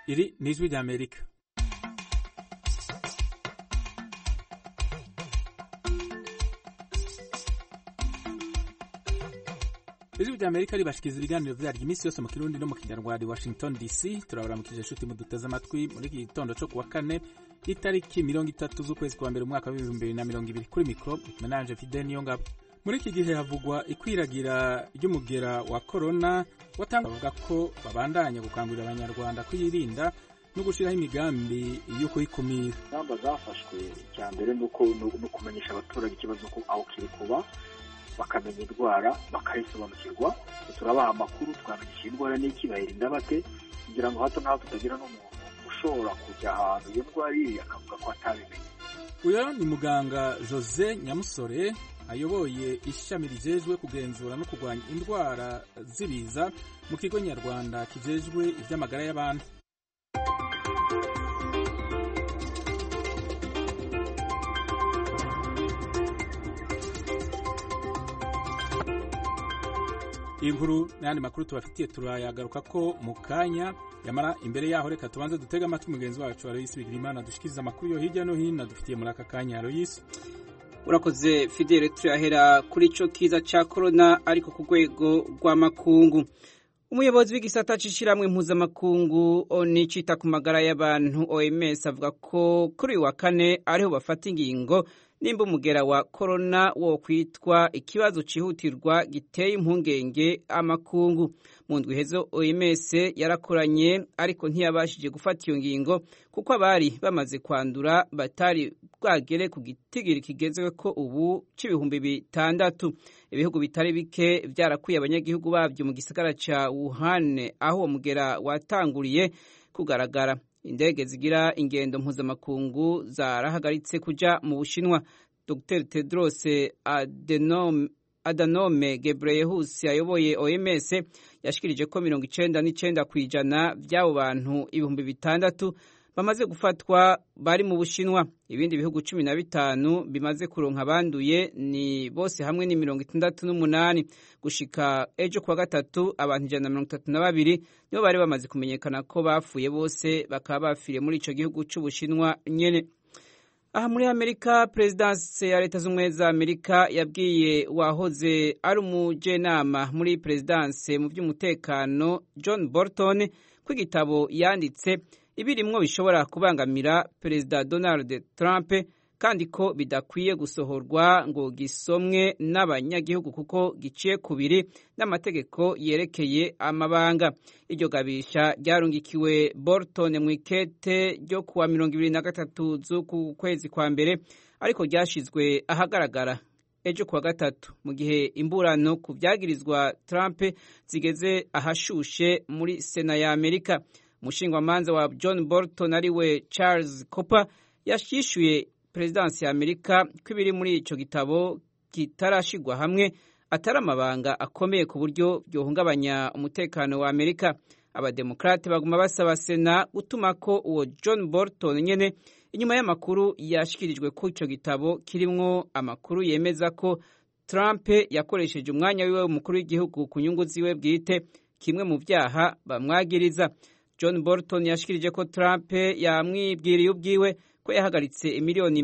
Iri ni ijwi ry'Amerika. Ijwi ry'Amerika ribashikiriza ibiganiro vyaryo iminsi yose mu Kirundi no mu Kinyarwanda. Washington DC turabaramukije inshuti muduteze amatwi muri iki gitondo cyo kuwa kane itariki 30 z'ukwezi kwa mbere umwaka wa 2020 kuri mikro Menanje Fidel Niyongabo. Muri iki gihe havugwa ikwiragira ry'umugera wa corona, watanga bavuga ko babandanya gukangurira abanyarwanda kwirinda no gushiraho imigambi yo kuyikumira. Ingamba zafashwe cya mbere no kumenyesha abaturage ikibazo ko aho kiri kuba, bakamenya indwara bakayisobanukirwa, turabaha amakuru twamenyesha indwara n'iki bayirinda bate, kugira ngo hato naho tutagira n'umuntu ushobora kujya ahantu iyo ndwara iri akavuga ko atabimenye. Uyo ni muganga Jose Nyamusore ayoboye ishami rijejwe kugenzura no kurwanya indwara z'ibiza mu kigo nyarwanda kijejwe ivy'amagara y'abantu. Inkuru n'andi makuru tubafitiye turayagaruka ko mu kanya, yamara imbere yaho reka tubanze dutega amatwi mugenzi wacu Aloysi Bigirimana dushikiriza amakuru yo hirya no hino dufitiye muri aka kanya. Aloysi, urakoze Fidel. Turahera kuri ico kiza ca corona ariko ku rwego rw'amakungu. Umuyobozi w'igisata c'ishiramwe mpuzamakungu cita ku magara y'abantu OMS avuga ko kuri wa kane ariho bafata ingingo nimba umugera wa corona wo kwitwa ikibazo cihutirwa giteye impungenge amakungu. Mu ndwi hezo OMS yarakoranye ariko ntiyabashije gufata iyo ngingo kuko abari bamaze kwandura batari bwagere ku gitigiri kigezwe ko ubu c'ibihumbi 6. Ibihugu bitari bike vyarakuye abanyagihugu bavyo mu gisagara ca Wuhan aho uwo mugera watanguriye kugaragara. Indege zigira ingendo mpuzamakungu zarahagaritse kuja mu Bushinwa. Dr. Tedros Adhanom Ghebreyesus ayoboye OMS yashikirije ko 99% by'abo bantu 6,000 bamaze gufatwa bari mu Bushinwa. Ibindi bihugu 15 bimaze kuronka abanduye ni bose hamwe ni 68. Gushika ejo kwa gatatu abantu 132 nibo bari bamaze kumenyekana ko bapfuye, bose bakaba bafiriye muri ico gihugu c'Ubushinwa nyene. Aha muri Amerika, Presidence ya Leta Zunze za Amerika yabwiye wahoze ari umujenama muri Presidence mu by'umutekano John Bolton ko igitabo yanditse ibirimwo bishobora kubangamira Perezida Donald Trump kandi ko bidakwiye gusohorwa ngo gisomwe n'abanyagihugu kuko giciye kubiri n'amategeko yerekeye amabanga. Iryo gabisha ryarungikiwe Bolton mu ikete ryo kuwa 23 z'uku kwezi kwa mbere ariko ryashizwe ahagaragara ejo kuwa gatatu mu gihe imburano ku vyagirizwa Trump zigeze ahashushe muri Sena ya Amerika. Umushingwamanza wa John Bolton ariwe Charles Cooper yashyishuye Presidence ya Amerika ko ibiri muri ico gitabo kitarashigwa hamwe atari amabanga akomeye ku buryo byohungabanya umutekano wa Amerika. Abademokrate baguma basaba Sena gutuma ko uwo John Bolton nyene inyuma y'amakuru yashikirijwe ko ico gitabo kirimwo amakuru yemeza ko Trump yakoresheje umwanya wiwe umukuru w'igihugu ku nyungu ziwe bwite, kimwe mu vyaha bamwagiriza. John Bolton yashikirije ko Trump yamwibwiriye ubwiwe ko yahagaritse imiliyoni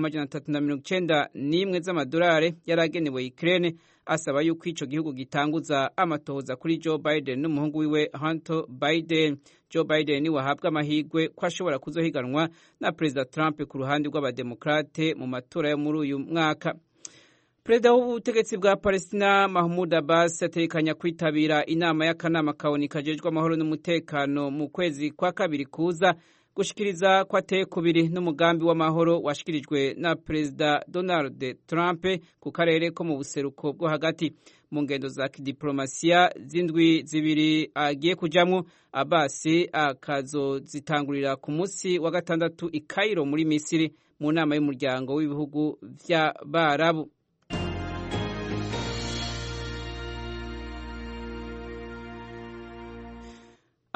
391 z'amadolari yaragenewe Ukraine, asaba yuko ico gihugu gitanguza amatohoza kuri Joe Biden n'umuhungu wiwe Hunter Biden. Joe Biden wahabwa amahirwe ko ashobora kuzohiganwa na President Trump ku ruhande rw'abademokrate mu matora yo muri uyu mwaka. Perezida w'ubutegetsi bwa Palestina Mahmoud Abbas atekanya kwitabira inama y'akanama kaoni kajejwe amahoro n'umutekano mu kwezi kwa kabiri kuza gushikiriza ko ateye kubiri n'umugambi w'amahoro washikirijwe na Perezida Donald Trump ku karere ko mu buseruko bwo hagati. Mu ngendo za kidiplomasiya z'indwi zibiri agiye kujamwo, Abbas akazozitangurira ku munsi wa gatandatu i Cairo muri Misiri mu nama y'umuryango w'ibihugu vy'Abarabu.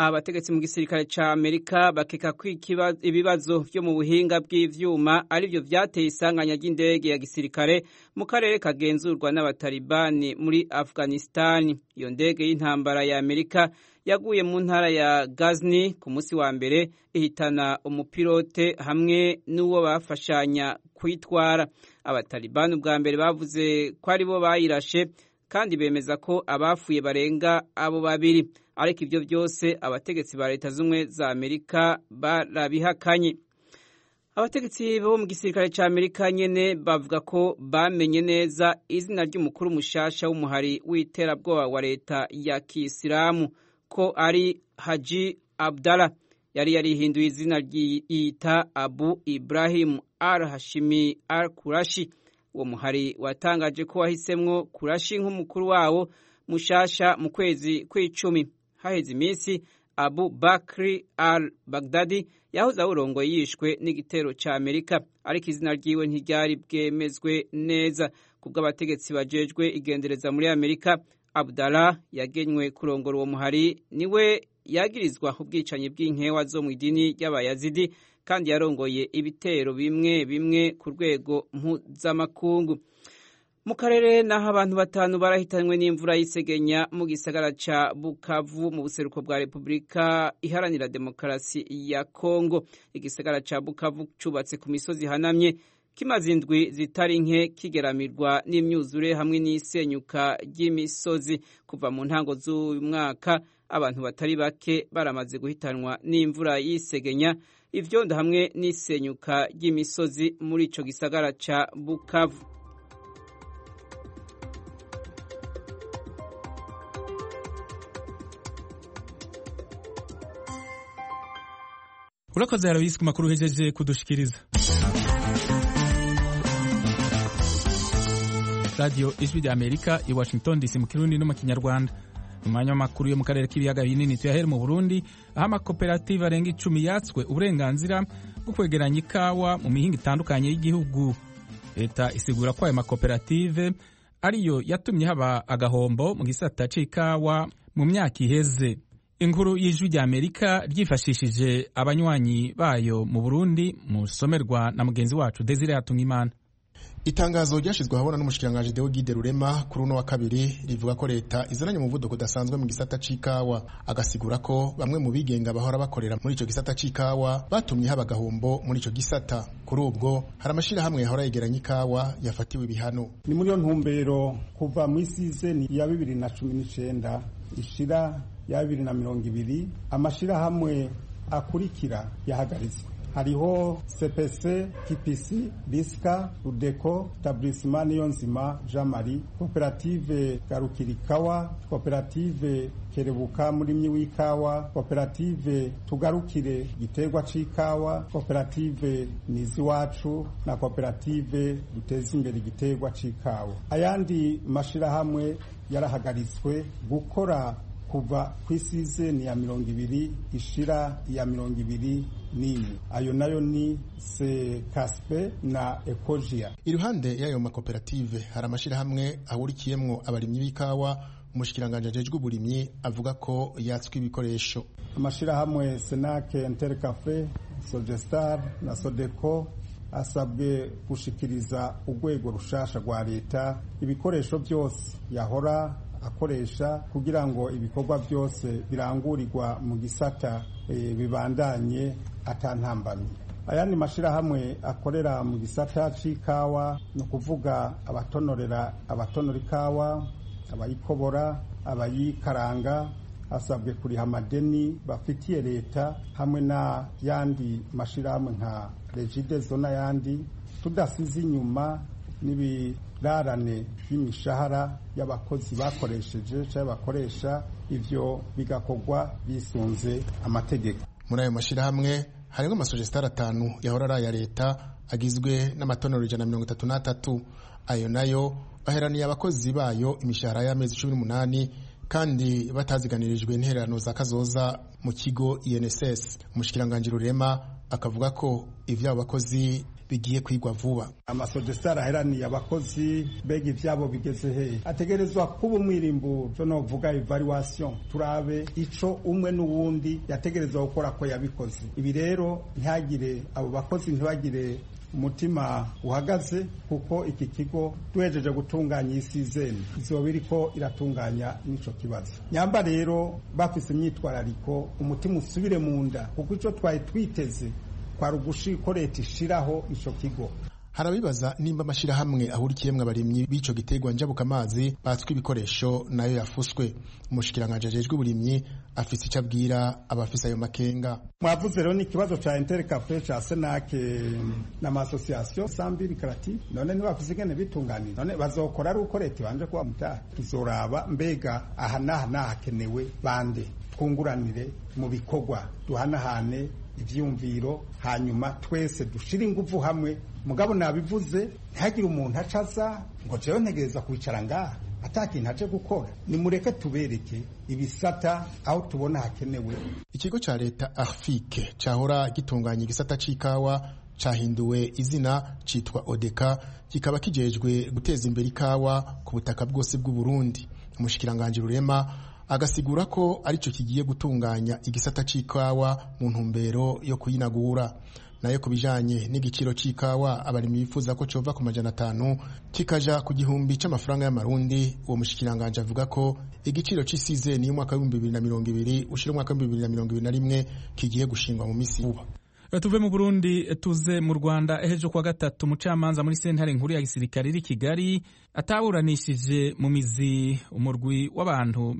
abategetsi mu gisirikare ca Amerika bakeka ko ibibazo vyo mu buhinga bw'ivyuma arivyo vyateye isanganya ry'indege ya gisirikare mu karere kagenzurwa n'abatalibani muri Afghanistan. Iyo ndege y'intambara ya Amerika yaguye mu ntara ya Ghazni ku munsi wa mbere ihitana umupilote hamwe n'uwo bafashanya kwitwara. Abatalibani ubwa mbere bavuze ko ari bo bayirashe kandi bemeza ko abafuye barenga abo babiri, ariko ivyo byose abategetsi ba leta z'umwe za Amerika barabihakanye. Abategetsi bo mu gisirikare ca Amerika nyene bavuga ko bamenye neza izina ry'umukuru mushasha w'umuhari w'iterabwoba wa leta ya Kisilamu ko ari Haji Abdallah. Yari yarihinduye izina ryita Abu Ibrahim al-Hashimi al-Qurashi. Uwo muhari watangaje ko wahisemwo Qurashi nk'umukuru wawo mushasha mu kwezi kw'icumi. Haheze iminsi Abu Bakri al-Baghdadi yahoze awurongoye yishwe n'igitero ca Amerika, ariko izina ryiwe ntiryari bwemezwe neza. Kubw'abategetsi bajejwe igendereza muri Amerika, Abdallah yagenywe kurongora uwo muhari, niwe yagirizwa ubwicanyi bw'inkewa zo mu idini y'Abayazidi kandi yarongoye ibitero bimwe bimwe ku rwego mpuzamakungu. Mu karere naho abantu 5 barahitanywe n'imvura y'isegenya mu gisagara ca Bukavu mu buseruko bwa Repubulika Iharanira Demokarasi ya Kongo. Igisagara ca Bukavu cubatse ku misozi hanamye, kimaze indwi zitari nke kigeramirwa n'imyuzure hamwe n'isenyuka ry'imisozi. Kuva mu ntango z'uyu mwaka abantu batari bake baramaze guhitanwa n'imvura y'isegenya, ivyondo hamwe n'isenyuka ry'imisozi muri ico gisagara ca Bukavu. Urakoze Aloysi ku makuru uhejeje kudushikiriza. Radio Ijwi rya Amerika i Washington DC mu Kirundi no mu Kinyarwanda. Umwanya w'amakuru yo mu karere k'ibiyaga binini tuyahera mu Burundi, aho amakoperative arenga 10 yatswe uburenganzira bwo kwegeranya ikawa mu mihinga itandukanye y'igihugu. Leta isigura ko ayo makoperative ariyo yatumye haba agahombo mu gisata c'ikawa mu myaka iheze. Inkuru y'Ijwi rya Amerika ryifashishije abanywanyi bayo mu Burundi mu somerwa na mugenzi wacu Desire Hatungimana. Itangazo ryashizwe habona n'umushikiranganje Deo Gide Rurema kuri uno wa kabiri rivuga ko leta izananye umuvuduko udasanzwe mu gisata c'ikawa, agasigura ko bamwe mu bigenga bahora bakorera muri ico gisata c'ikawa batumye haba gahombo muri ico gisata. Kuri ubwo hari amashira hamwe yahora yegeranya ikawa yafatiwe ibihano. Ni muri yo ntumbero kuva mu season ya 2019 ishira ya 2020 amashira hamwe akurikira yahagarizwe. Hariho CPC, TPC, Biska, Rudeko, Tablisman Yonzima, Jamari, Koperative Garukirikawa, Koperative Kerebuka Murimyi w'ikawa, Koperative Tugarukire Giterwa c'ikawa, Koperative Nizi wacu na Koperative Duteza imbere Giterwa c'ikawa. Ayandi mashirahamwe yarahagaritswe gukora kuva kw'isizeni ya 20 ishira ya 20 nini. Ayo nayo ni se Kaspe na Ecologia. Iruhande y'ayo makoperative hari amashira hamwe ahurikiyemwo abarimyi b'ikawa. Umushikiranganje ajejwe uburimyi avuga ko yatswe ibikoresho. Amashira hamwe Senake, Intercafe, Sogestar na Sodeco asabwe gushikiriza urwego rushasha rwa leta ibikoresho byose yahora akoresha kugira ngo ibikorwa byose birangurirwa mu gisata bibandanye atantambamye. Ayandi mashira hamwe akorera mu gisata c'ikawa no kuvuga abatonora ikawa, abayikobora, abayikaranga asabwe kuriha amadeni bafitiye leta hamwe na yandi mashira hamwe nka Regideso na yandi, tudasize inyuma n'ibirarane by'imishahara y'abakozi bakoresheje cyangwa bakoresha, ivyo bigakorwa bisunze amategeko. Muri ayo mashira hamwe harimo amasogestari 5 yahora ari ya leta agizwe n'amatonero 133. Ayo nayo baheraniye abakozi bayo imishahara y'amezi 18 kandi bataziganirijwe intererano za kazoza mu kigo INSS. Umushikiranganje Rurema akavuga ko ivyo abakozi bigiye kwigwa vuba. Amasogestari aheraniye abakozi bega ivyabo bigeze hehe, ategerezwa kuba umwirimbu cyo novuga evaluation, turabe ico umwe n'uwundi yategerezwa gukora ko yabikoze. Ibi rero ntihagire abo bakozi ntibagire umutima uhagaze, kuko iki kigo duhejeje gutunganya isizeni izoba iriko iratunganya n'ico kibazo. Nyamba rero bafise imyitwarariko, umutima usubire mu nda, kuko ico twari twiteze kwari ugushiko leta ishiraho ico kigo. Harabibaza nimba amashirahamwe ahurikiyemwe abarimyi b'ico giterwa njabukamazi batswe ibikoresho nayo yafuswe. Umushikiranganje ajejwe uburimyi afise icyo abwira abafise ayo makenga. Mwavuze rero ni ikibazo ca Intercafe ca Senac n'amasosiyasiyo sambiri karati, none ntibafise ingene bitunganira, none bazokora ari uko leta ibanje kuba mutaha. Tuzoraba mbega aha n'aha hakenewe bande, twunguranire mu bikorwa, duhanahane ivyumviro, hanyuma twese dushira ingufu hamwe. Mugabo nabivuze, ntihagire umuntu acaza ngo jewe ntegereza kwicara ngaha atakintu aje gukora. Nimureke tubereke ibisata aho tubona hakenewe. Ikigo ca leta Arfike cahora gitunganya igisata c'ikawa cahinduwe izina citwa Odeka, kikaba kijejwe guteza imbere ikawa ku butaka bwose bw'u Burundi. Umushikiranganje Rurema agasigura ko arico kigiye gutunganya igisata c'ikawa mu ntumbero yo kuyinagura. Nayo kubijanye n'igiciro c'ikawa abarimyi bifuza ko cova ku 500 kikaja ku 1000 c'amafaranga y'amarundi. Uwo mushikiranganje avuga ko igiciro c'isizeni y'umwaka wa 2020 ushira umwaka wa 2021 kigiye gushingwa mu misi vuba. Tuve mu Burundi tuze mu Rwanda. Ejo kwa gatatu umucamanza muri sentare nkuru ya gisirikare iri Kigali ataburanishije mu mizi umurwi w'abantu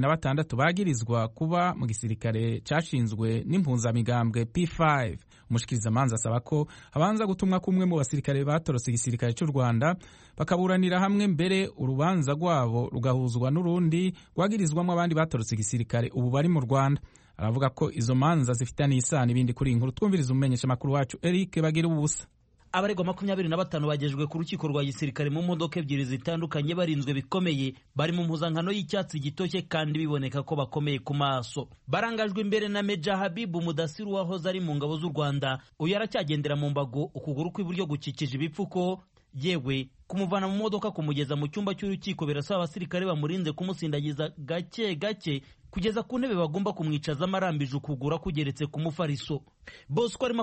26 bagirizwa kuba mu gisirikare cashinzwe n'impuzamigambwe P5. Umushikirizamanza asaba ko abanza gutumwa kumwe mu basirikare batorose igisirikare cy'u Rwanda bakaburanira hamwe, mbere urubanza rwabo rugahuzwa n'urundi rwagirizwamo abandi batorose igisirikare ubu bari mu Rwanda. Aravuga ko izo manza zifitanye isano. Ibindi kuri inkuru twumviriza umenyesha makuru wacu Eric Bagira ubusa. Abaregwa 25 bagejejwe ku rukiko rwa gisirikare mu modoka ebyiri zitandukanye barinzwe bikomeye, bari mu mpuzankano y'icyatsi gitoshye kandi biboneka ko bakomeye ku maso. Barangajwe imbere na Meja Habibu Mudasiru wahoze ari mu ngabo z'u Rwanda. Uyu aracyagendera mu mbago, ukuguru kw'iburyo gukikije ibipfuko, yewe kumuvana mu modoka kumugeza mu cyumba cy'urukiko birasaba abasirikare bamurinze kumusindagiza gake gake kugeza ku ntebe bagomba kumwicaza amarambije ukugura kugeretse ku mufariso. Bose ko ari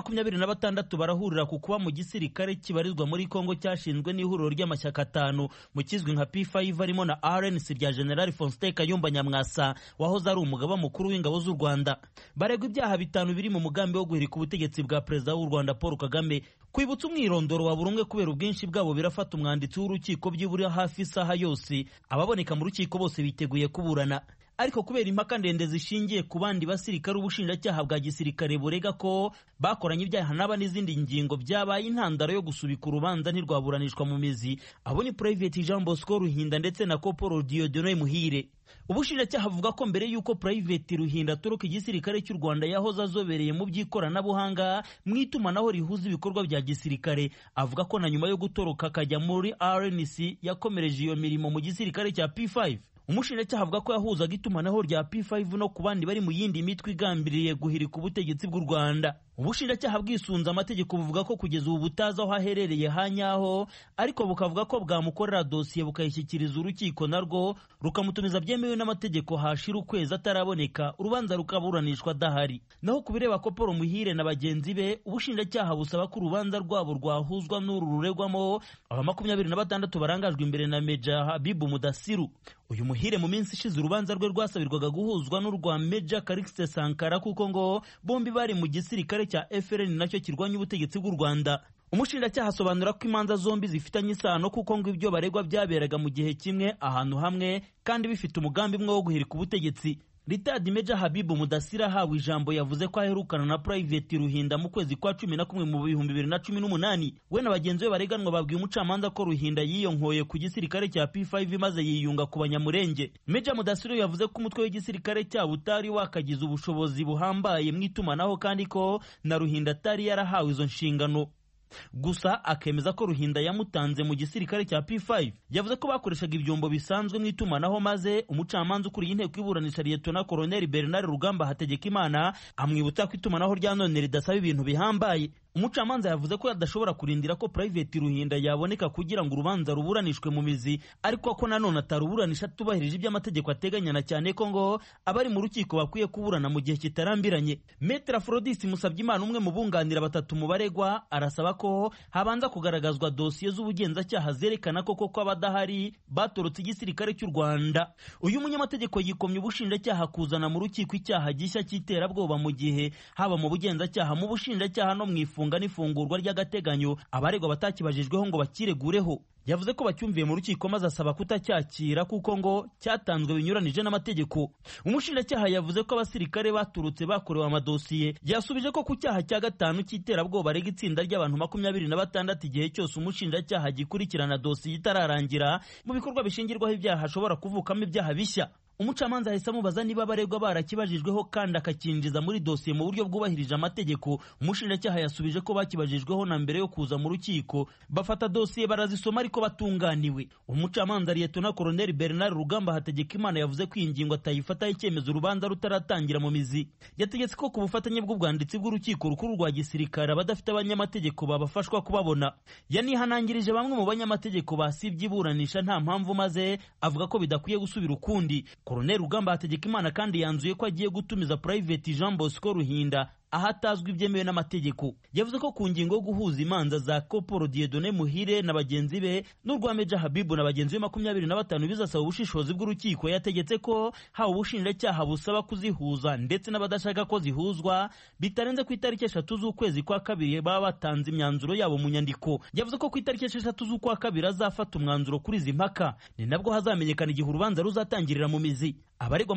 26 barahurira ku kuba mu gisirikare kibarizwa muri Kongo cyashinzwe n'ihuriro ry'amashyaka 5 mu kizwi nka P5 harimo na RNC rya General Faustin Kayumba Nyamwasa wahoze ari umugaba mukuru w'ingabo z'u Rwanda. Baregwa ibyaha 5 biri mu mugambi wo guhirika ubutegetsi bwa Perezida w'u Rwanda Paul Kagame. Kwibutsa umwirondoro wa burumwe kubera ubwinshi bwabo birafata umwanditsi w'urukiko byibura hafi isaha yose. Ababoneka mu rukiko bose biteguye kuburana, ariko kubera impaka ndende zishingiye ku bandi basirikare ubushinjacyaha bwa gisirikare burega ko bakoranye ibyaha n'aba n'izindi ngingo byabaye intandaro yo gusubika urubanza ntirwaburanishwa mu mizi. Abo ni Private Jean Bosco Ruhinda ndetse na Corporal Dieudonne Muhire. Ubushinjacyaha avuga ko mbere y'uko Private Ruhinda atoroka igisirikare cy'u Rwanda yahoze azobereye mu by'ikoranabuhanga mu itumanaho rihuza ibikorwa bya gisirikare. Avuga ko na nyuma yo gutoroka akajya muri RNC yakomereje iyo mirimo mu gisirikare cya P5. Umushinjacyaha avuga ko yahuzaga itumanaho rya P5 no ku bandi bari mu yindi mitwe igambiriye guhirika ubutegetsi bw'u Rwanda. Ubushinjacyaha bwisunze amategeko buvuga ko kugeza ubu butazi aho aherereye hanyaho, ariko bukavuga ko bwamukorera dosiye bukayishyikiriza urukiko narwo rukamutumiza byemewe n'amategeko hashira ukwezi ataraboneka, urubanza rukaburanishwa adahari. Naho kubireba ko Paul Muhire na bagenzi be, ubushinjacyaha busaba ko urubanza rwabo rwahuzwa n'uru ruregwamo aba 26 barangajwe imbere na Meja Habibu Mudasiru. Uyu Muhire mu minsi ishize urubanza rwe rwasabirwaga guhuzwa n'urwa Meja Karikiste Sankara kuko ngo bombi bari mu gisirikare cya FRN nacyo kirwanya ubutegetsi bw'u Rwanda. Umushinjacyaha asobanura ko imanza zombi zifitanye isano kuko ngo ibyo baregwa byaberaga mu gihe kimwe ahantu hamwe kandi bifite umugambi umwe wo guhirika ubutegetsi. Ritad Meja Habibu Mudasira hawe ijambo yavuze ko aherukana na Private Ruhinda mu kwezi kwa 11 mu 2018. We na bagenzi be bareganwa babwiye umucamanza ko Ruhinda yiyonkoye ku gisirikare cya P5 maze yiyunga ku banyamurenge. Meja Mudasira yavuze ko umutwe w'igisirikare cyabo utari wakagize ubushobozi buhambaye mu itumanaho kandi ko na Ruhinda atari yarahawe izo nshingano. Gusa akemeza ko Ruhinda yamutanze mu gisirikare cya P5. Yavuze ko bakoreshaga ibyombo bisanzwe mu itumanaho, maze umucamanza ukuriye inteko y'iburanisha Lieutenant Colonel Bernard Rugamba Hategekimana amwibutsa ko itumanaho rya none ridasaba ibintu bihambaye. umucamanza yavuze ko adashobora kurindira ko Private Ruhinda yaboneka kugira ngo urubanza ruburanishwe mu mizi, ariko ko nanone ataruburanisha tubahirije ibyo amategeko ateganyana, cyane ko ngo abari mu rukiko bakwiye kuburana mu gihe kitarambiranye. Maître Aphrodis Musabyimana, umwe mu bunganira batatu mu baregwa, arasaba ko habanza kugaragazwa dosiye z'ubugenzacyaha zerekana ko koko abadahari batorotse igisirikare cy'u Rwanda. Uyu munyamategeko yikomye ubushinjacyaha kuzana mu rukiko icyaha gishya cy'iterabwoba mu gihe haba mu bugenzacyaha, mu bushinjacyaha no mu ifunga n'ifungurwa ry'agateganyo abaregwa batakibajijweho ngo bakiregureho. Yavuze ko bacyumviye mu rukiko maze asaba kutacyakira kuko ngo cyatanzwe binyuranije n'amategeko. Umushinjacyaha yavuze ko abasirikare baturutse bakorewe amadosiye. Yasubije ko ku cyaha cya gatanu cy'iterabwoba rega itsinda ry'abantu 26 igihe cyose umushinjacyaha gikurikirana dosiye itararangira mu bikorwa bishingirwaho ibyaha hashobora kuvukamo ibyaha bishya. Umucamanza yahise amubaza niba abaregwa barakibajijweho kandi akakinjiza muri dosiye mu buryo bwubahirije amategeko. Umushinjacyaha yasubije ko bakibajijweho na mbere yo kuza mu rukiko, bafata dosiye barazisoma ariko batunganiwe. Umucamanza Lieutenant Colonel Bernard Rugamba Hategekimana yavuze ko ingingo atayifataho icyemezo urubanza rutaratangira mu mizi. Yategetse ko ku bufatanye bw'ubwanditsi bw'urukiko rukuru rwa gisirikare abadafite abanyamategeko babafashwa kubabona. Yanihanangirije bamwe mu banyamategeko basibye iburanisha nta mpamvu, maze avuga ko bidakwiye gusubira ukundi. Colonel Rugamba Hategekimana kandi yanzuye ko agiye gutumiza Private Jean Bosco Ruhinda ahatazwi ibyemewe n'amategeko. Yavuze ko ku ngingo yo guhuza imanza za Koporo Dieudonné Muhire na bagenzi be n'urwa Meja Habibu na bagenzi be 25 bizasaba ubushishozi bw'urukiko. Yategetse ko hawe ubushinjacyaha busaba kuzihuza ndetse n'abadashaka ko zihuzwa bitarenze ku itariki 3 z'ukwezi kwa kabiri baba batanze imyanzuro yabo mu nyandiko. Yavuze ko ku itariki 3 z'ukwa kabiri azafata umwanzuro kuri izi mpaka, ni nabwo hazamenyekana igihe urubanza ruzatangirira mu mizi. Abaregwa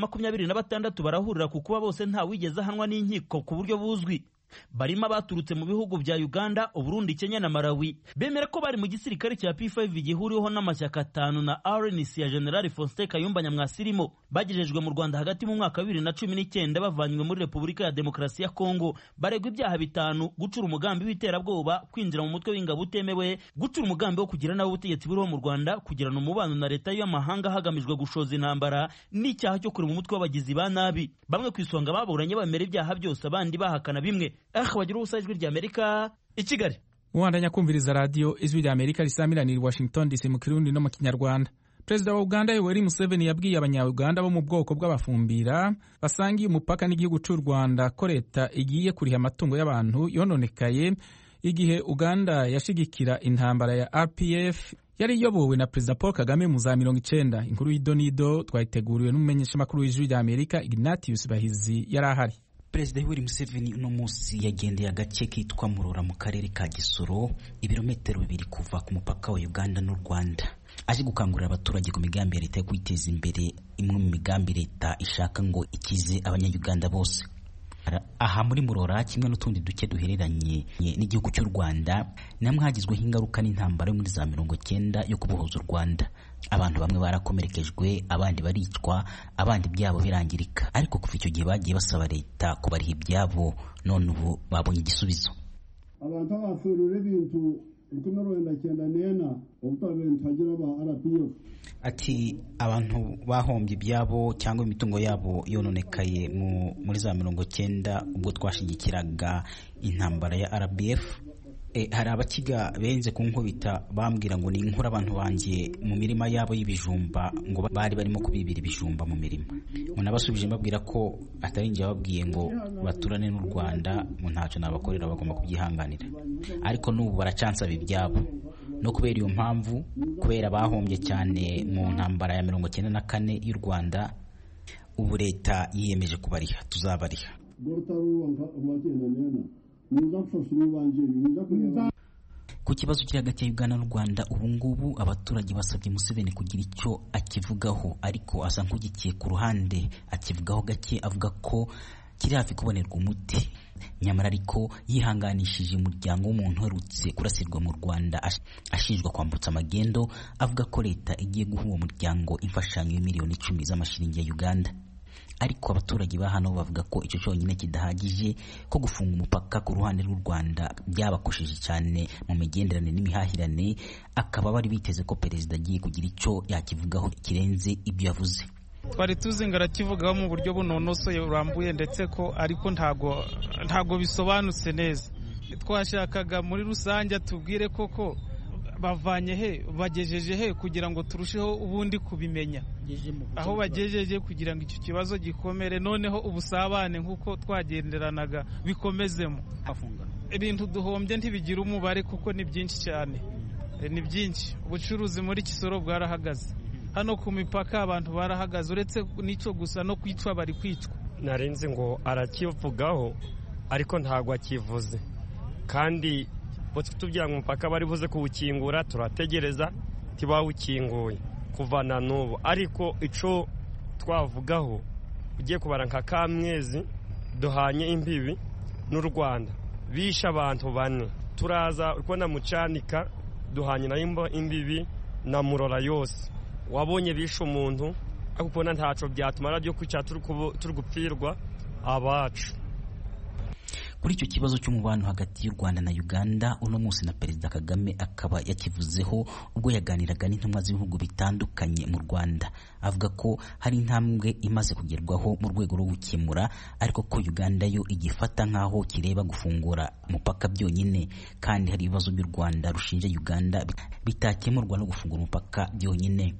26 barahurira ku kuba bose nta wigeze ahanwa n'inkiko ku buryo buzwi. Barimo abaturutse mu bihugu bya Uganda, Uburundi, Kenya na Malawi. Bemera ko bari mu gisirikare cya P5 gihuriweho n'amashyaka 5 na RNC ya General Faustin Kayumba Nyamwasirimo. Bagejejwe mu Rwanda hagati mu mwaka 2019 bavanywe muri Repubulika ya Demokarasi ya Kongo. Baregwa ibyaha 5: gucura umugambi w'iterabwoba, kwinjira mu mutwe w'ingabo utemewe, gucura umugambi wo kugira nawe ubutegetsi buriho mu Rwanda, kugirana umubano na leta y'amahanga hagamijwe gushoza intambara, n'icyaha cyo kurema umutwe w'abagizi ba nabi. Bamwe ku isonga baburanye bamera ibyaha byose, abandi bahakana bimwe. Bagira ubusa ijwi rya Amerika i Kigali. Muwandanya kumviriza radio ijwi rya Amerika risamiranira Washington DC mu Kirundi no mu Kinyarwanda. Perezida wa Uganda Yoweri Museveni yabwiye abanya-Uganda bo mu bwoko bw'abafumbira basangiye umupaka n'igihugu cy'u Rwanda ko leta igiye kuriha amatungo y'abantu yononekaye igihe Uganda yashigikira intambara ya RPF yari iyobowe na Perezida Paul Kagame mu za 90. Inkuru y'idonido twayiteguriwe n'umumenyeshamakuru w'ijwi rya Amerika Ignatius Bahizi yari ahari. Perezida Yoweri Museveni uno munsi yagendeye agace kitwa Murora mu karere ka Gisoro, ibirometero 2 kuva ku mupaka wa Uganda n'u Rwanda. Aje gukangurira abaturage ku migambi ya leta yo kwiteza imbere, imwe mu migambi leta ishaka ngo ikize abanya-Uganda bose. Aha muri Murora kimwe n'utundi duce duhereranye n'igihugu cy'u Rwanda, namwe hagizweho ingaruka n'intambara yo muri za 90 yo kubohoza u Rwanda. Abantu bamwe barakomerekejwe, abandi baricwa, abandi byabo birangirika. Ariko kuva icyo gihe bagiye basaba leta kubariha ibyabo, none ubu babonye igisubizo. Abantu bafurura ibintu Ati abantu bahombye ibyabo cyangwa imitungo yabo yononekaye muri za 90 ubwo twashigikiraga intambara ya RBF. Hari abakiga benze kunkubita bambwira ngo ni inkura abantu bangiye mu mirima yabo y'ibijumba, ngo bari barimo kubibira ibijumba mu mirima. Munabasubije mbabwira ko atari nje babwiye ngo baturane n'u Rwanda, mu ntacyo nabakorera bagomba kubyihanganira. Ariko n'ubu baracansaba ibyabo. No kubera iyo mpamvu, kubera bahombye cyane mu ntambara ya 94 y'u Rwanda, ubu leta yiyemeje kubariha, tuzabariha. Ku kibazo kiri hagati ya Uganda n'u Rwanda, ubu ngubu abaturage basabye Museveni kugira icyo akivugaho, ariko asa nk'ugikiye ku ruhande, akivugaho gake, avuga ko kiri hafi kubonerwa umuti. Nyamara ariko yihanganishije umuryango w'umuntu uherutse kurasirwa mu Rwanda ashinjwa kwambutsa amagendo, avuga ko leta igiye guha uwo muryango imfashanyo y'miliyoni 10 z'amashiringi ya Uganda. Ariko abaturage ba hano bavuga ko icyo cyonyine kidahagije, ko gufunga umupaka ku ruhande rw'u Rwanda byabakosheje cyane mu migenderanire n'imihahirane, akaba bari biteze ko perezida agiye kugira icyo yakivugaho kirenze ibyo yavuze. Twari tuzi ngo arakivugaho mu buryo bunonosoye burambuye, ndetse ko ariko ntago bisobanutse neza. twashakaga muri rusange tubwire koko bavanye he bagejeje he kugira ngo turusheho ubundi kubimenya aho bagejeje kugira ngo icyo kibazo gikomere noneho ubusabane nk'uko twagenderanaga bikomezemo. Ibintu duhombye ntibigira umubare kuko ni byinshi cyane, ni byinshi. Ubucuruzi muri Kisoro bwarahagaze, hano ku mipaka abantu barahagaze, uretse n'icyo gusa no kwicwa bari kwicwa. Narinzi ngo arakivugaho ariko ntabwo akivuze, kandi tubwira ngo umupaka bari buze kuwukingura turategereza ntibawukinguye kuva na n'ubu. Ariko icyo twavugaho ugiye kubara nka Kamwezi duhanye imbibi n'u Rwanda bishe abantu 4, turaza kubona Mucanika duhanye na imbibi na Murora yose wabonye bishe umuntu, ariko kubona ntaco byatumara byo kwica turi gupfirwa abacu. Kuri icyo kibazo cy'umubano hagati y'u Rwanda na Uganda, uno munsi na Perezida Kagame akaba yakivuzeho ubwo yaganiraga n'intumwa z'ibihugu bitandukanye mu Rwanda, avuga ko hari intambwe imaze kugerwaho mu rwego rwo gukemura, ariko ko Uganda yo igifata nk'aho kireba gufungura umupaka byonyine, kandi hari ibibazo by'u Rwanda rushinja Uganda bitakemurwa no gufungura umupaka byonyine.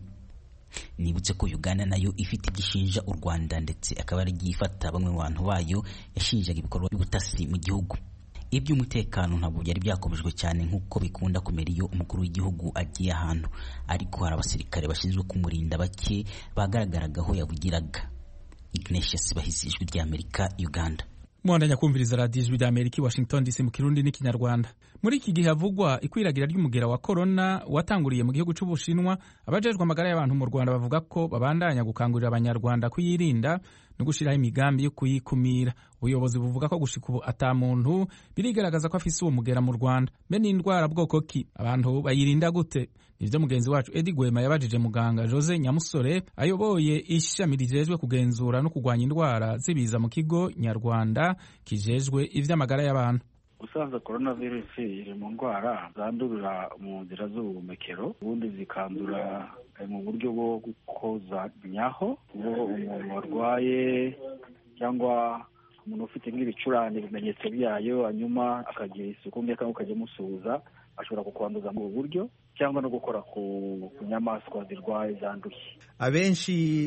Nibutse ko Uganda nayo ifite igishinja u Rwanda, ndetse akaba ari gifata bamwe mu bantu bayo yashinjaga ibikorwa by'ubutasi mu gihugu. Iby'umutekano ntabwo byari byakomejwe cyane nk'uko bikunda kumera iyo umukuru w'igihugu agiye ahantu, ariko hari abasirikare bashinzwe kumurinda bake bagaragaragaho yavugiraga. Ignatius Bahizi, Ijwi ry'Amerika, Uganda. Mwandanya kumviriza Radio Ijwi ry'Amerika, Washington DC, mu Kirundi n'Ikinyarwanda. Muri iki gihe havugwa ikwiragira ry'umugera wa corona watanguriye mu gihugu cy'Ubushinwa, abajejwe amagara y'abantu mu Rwanda bavuga ko babandanya gukangurira abanyarwanda kuyirinda no gushiraho imigambi yo kuyikumira. Ubuyobozi buvuga ko gushika ubu ata muntu birigaragaza ko afise uwo mugera mu Rwanda. Bene indwara bwoko ki? Abantu bayirinda gute? Nivyo mugenzi wacu Edi Gwema yabajije muganga Jose Nyamusore ayoboye ishami rijejwe kugenzura no kugwanya indwara zibiza mu kigo Nyarwanda kijejwe ivy'amagara y'abantu. Usanze coronavirus iri mu ndwara zandurira mu nzira z'ubuhumekero, ubundi zikandura mu buryo bwo gukozanyaho. Umuntu warwaye cyangwa umuntu ufite nk'ibicurane ibimenyetso byayo, hanyuma akagira isuku cyangwa ukajya musuhuza, ashobora kukwanduza mu buryo cyangwa no gukora ku nyamaswa zirwaye zanduye. Abenshi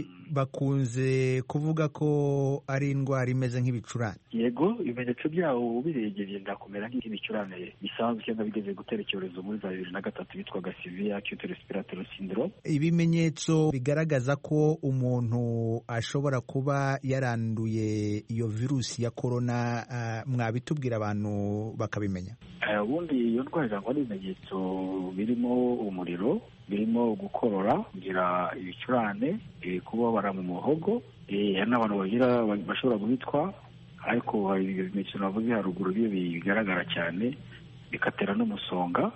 bakunze kuvuga ko ari indwara imeze nk'ibicurane. Yego, ibimenyetso byawo biregereye ndakomera nk'ibicurane bisanzwe cyangwa bigeze gutera icyorezo muri za 2003 bitwaga severe acute respiratory syndrome. Ibimenyetso bigaragaza ko umuntu ashobora kuba yaranduye iyo virusi ya corona, mwabitubwira abantu bakabimenya? Ubundi iyo ndwara irangwa n'ibimenyetso birimo umuriro, birimo gukorora, kugira ibicurane, kubabara mu muhogo, n'abantu bashobora guhitwa, ariko hari ibimenyetso navuze haruguru byo bigaragara cyane bikatera n'umusonga.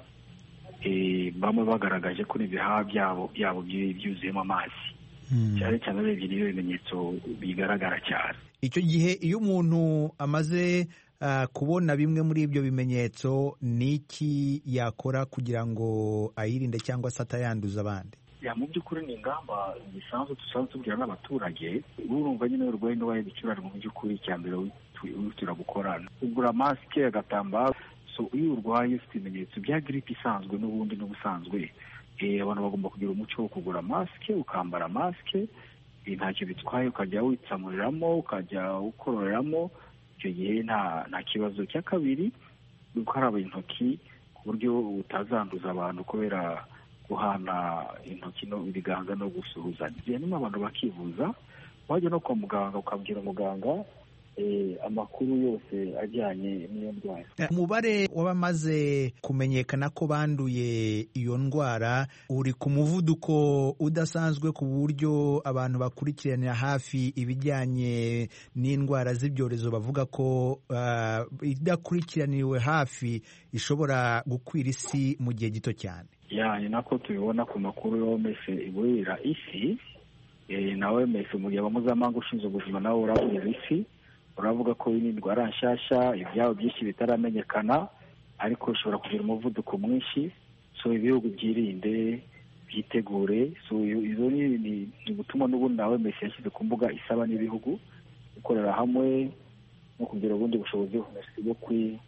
Bamwe bagaragaje ko ibihaha byabo byuzuyemo amazi, cyane cyane urebye niyo bimenyetso bigaragara cyane. Icyo gihe iyo umuntu amaze kubona bimwe muri ibyo bimenyetso, niki yakora kugira ngo ayirinde cyangwa se atayanduza abandi? Mu by'ukuri ni ingamba zisanzwe dusanzwe tubwira n'abaturage. Urumva nyine urwaye indwara y'ibicurane, mu by'ukuri icya mbere wihutira gukora ugura masike, agatambaro. So iyo urwaye ufite ibimenyetso bya gripe isanzwe n'ubundi n'ubusanzwe, abantu bagomba kugira umuco wo kugura masike, ukambara masike, ntacyo bitwaye, ukajya witsamuriramo, ukajya ukororeramo, icyo gihe nta kibazo. Cya kabiri, gukaraba intoki ku buryo utazanduza abantu kubera guhana intoki ibiganza no gusuhuzanya. Hanyuma abantu bakivuza, wajya no kwa muganga ukabwira umuganga amakuru yose ajyanye n'iyo ndwara. Umubare w'abamaze kumenyekana ko banduye iyo ndwara uri ku muvuduko udasanzwe, ku buryo abantu bakurikiranira hafi ibijyanye n'indwara z'ibyorezo bavuga ko idakurikiraniwe hafi ishobora gukwira isi mu gihe gito cyane. Ni nako tubibona ku makuru y'OMS iburira isi, na OMS umuryango mpuzamahanga ushinzwe ubuzima nawe uraburira isi, uravuga ko iyi ndwara nshyashya ibyabo byinshi bitaramenyekana, ariko ushobora kugira umuvuduko mwinshi. So ibihugu byirinde, byitegure. So izo ni gutuma n'ubundi nawe Messi yashyize ku mbuga isaba n'ibihugu gukorera hamwe no kugira ubundi bushobozi bwo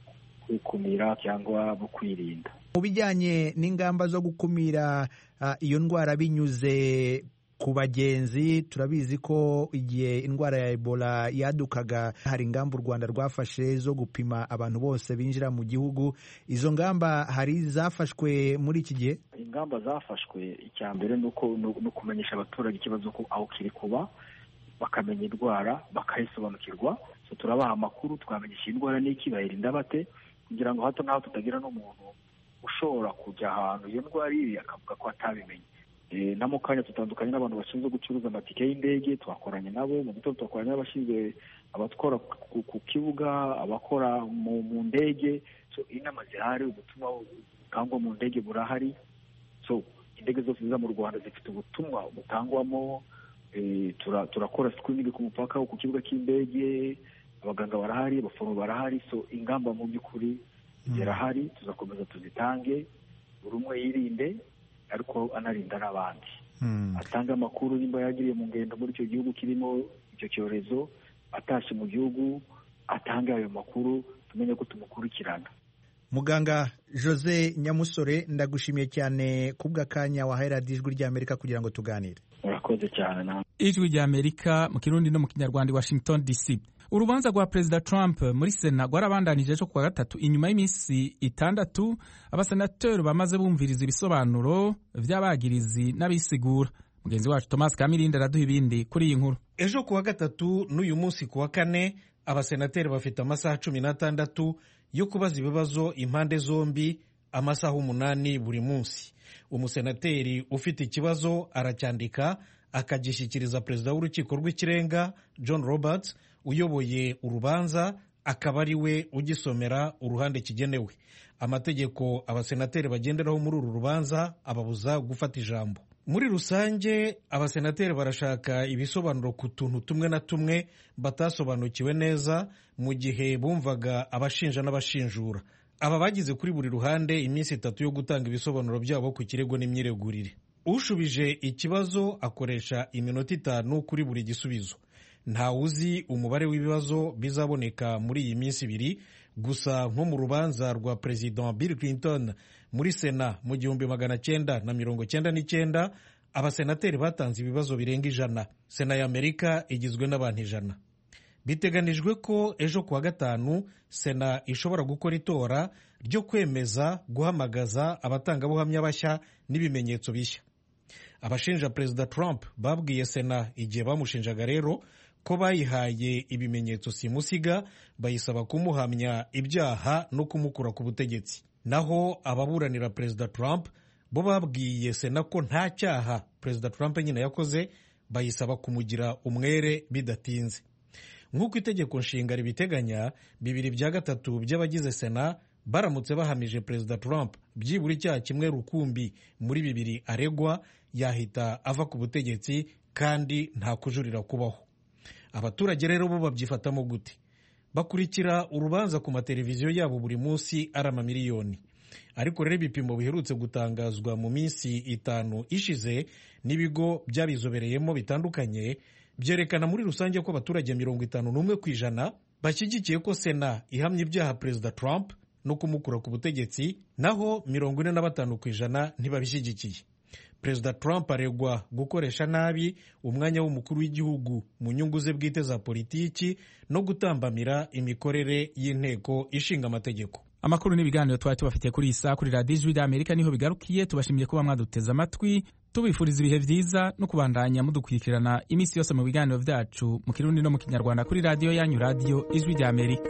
kwikumira cyangwa mu kwirinda. Mu bijyanye n'ingamba zo gukumira iyo ndwara binyuze ku bagenzi, turabizi ko igihe indwara ya Ebola yadukaga hari ingamba u Rwanda rwafashe zo gupima abantu bose binjira mu gihugu. Izo ngamba hari zafashwe muri iki gihe? Ingamba zafashwe, icya mbere ni ukumenyesha abaturage ikibazo ko aho kiri kuba, bakamenya indwara bakayisobanukirwa. So turabaha amakuru, twamenyesha indwara n'iki, bayirinda bate, kugira ngo hato naho tutagira n'umuntu ushobora kujya ahantu iyo ndwara iri akavuga ko atabimenye. Na mu kanya tutandukanye n'abantu bashinzwe gucuruza amatike y'indege, twakoranye nabo mu gitondo, twakoranye n'abashinzwe abatwara ku kibuga, abakora mu ndege. So inama zihari, ubutumwa butangwa mu ndege burahari. So indege zose ziza mu Rwanda zifite ubutumwa butangwamo. Turakora screening ku mupaka ku kibuga cy'indege, abaganga barahari, abaforomo barahari. So ingamba mu by'ukuri zirahari, tuzakomeza tuzitange, buri umwe yirinde ariko anarinda n'abandi. Atanga amakuru nimba yagiriye mu ngendo muri icyo gihugu kirimo icyo cyorezo, atashye mu gihugu atanga ayo makuru, tumenye ko tumukurikirana. Muganga Jose Nyamusore, ndagushimiye cyane kubw'akanya wahaye radiyo Ijwi ry'Amerika kugira ngo tuganire. Murakoze cyane. Ijwi ry'Amerika mu Kirundi no mu Kinyarwanda, Washington DC. Urubanza rwa Perezida Trump muri Sena rwarabandanije ejo kuwa gatatu inyuma y'iminsi 6 abasenateri bamaze bumviriza ibisobanuro vy'abagirizi n'abisigura. Mugenzi wacu Thomas Kamirindi araduha ibindi kuri iyi nkuru. Ejo kuwa gatatu n'uyu munsi kuwa kane abasenateri bafite amasaha 16 yo kubaza ibibazo impande zombi, amasaha 8 buri munsi. Umusenateri ufite ikibazo aracyandika akagishyikiriza perezida w'urukiko rw'ikirenga John Roberts uyoboye urubanza, akaba ari we ugisomera uruhande kigenewe. Amategeko abasenateri bagenderaho muri uru rubanza ababuza gufata ijambo. Muri rusange abasenateri barashaka ibisobanuro ku tuntu tumwe na tumwe batasobanukiwe neza mu gihe bumvaga abashinja n'abashinjura. Aba bagize kuri buri ruhande iminsi 3 yo gutanga ibisobanuro byabo ku kirego n'imyiregurire. Ushubije ikibazo akoresha iminota 5 kuri buri gisubizo. Nta uzi umubare w'ibibazo bizaboneka muri iyi minsi 2, gusa nko mu rubanza rwa President Bill Clinton muri Sena mu 1999 abasenateri batanze ibibazo birenga 100. Sena ya Amerika igizwe n'abantu 100. Biteganijwe ko ejo kuwa gatanu Sena ishobora gukora itora ryo kwemeza guhamagaza abatangabuhamya bashya n'ibimenyetso bishya. Abashinja Perezida Trump babwiye Sena igihe bamushinjaga rero ko bayihaye ibimenyetso simusiga, bayisaba kumuhamya ibyaha no kumukura ku butegetsi. Naho ababuranira Perezida Trump bo babwiye Sena ko nta cyaha Perezida Trump nyine yakoze, bayisaba kumugira umwere bidatinze. Nk'uko itegeko nshinga ribiteganya, 2/3 by'abagize Sena baramutse bahamije Perezida Trump byibura icyaha kimwe rukumbi muri 2 aregwa, yahita ava ku butegetsi kandi nta kujurira kubaho. Abaturage rero bo babyifatamo gute? Bakurikira urubanza ku mateleviziyo yabo buri munsi ari amamiliyoni. Ariko rero ibipimo biherutse gutangazwa mu minsi 5 ishize n'ibigo byabizobereyemo bitandukanye byerekana muri rusange ko abaturage 51% bashyigikiye ko Sena ihamya ibyaha Perezida Trump no kumukura ku butegetsi, naho 45% ntibabishyigikiye. Perezida Trump aregwa gukoresha nabi umwanya w'umukuru w'igihugu mu nyungu ze bwite za politiki no gutambamira imikorere y'inteko ishinga amategeko. Amakuru n'ibiganiro twari tubafitiye kuri iyi saa kuri radiyo Ijwi ry'Amerika niho bigarukiye. Tubashimiye kuba mwaduteze amatwi, tubifuriza ibihe byiza no kubandanya mudukurikirana iminsi yose mu biganiro byacu mu Kirundi no mu Kinyarwanda kuri radiyo yanyu, radiyo Ijwi ry'Amerika.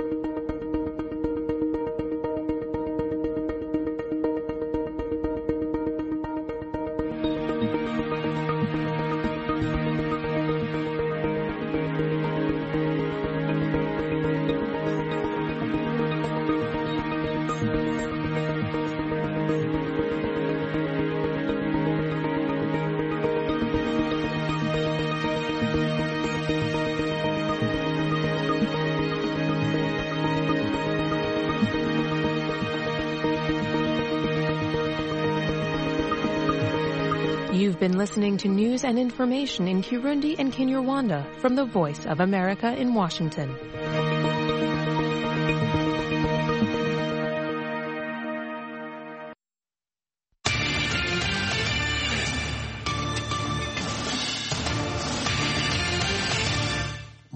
You've been listening to news and information in Kirundi and Kinyarwanda from the Voice of America in Washington.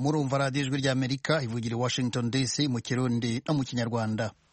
murumva radiyo ijwi ry'Amerika ivugira i Washington DC mu Kirundi no mu Kinyarwanda.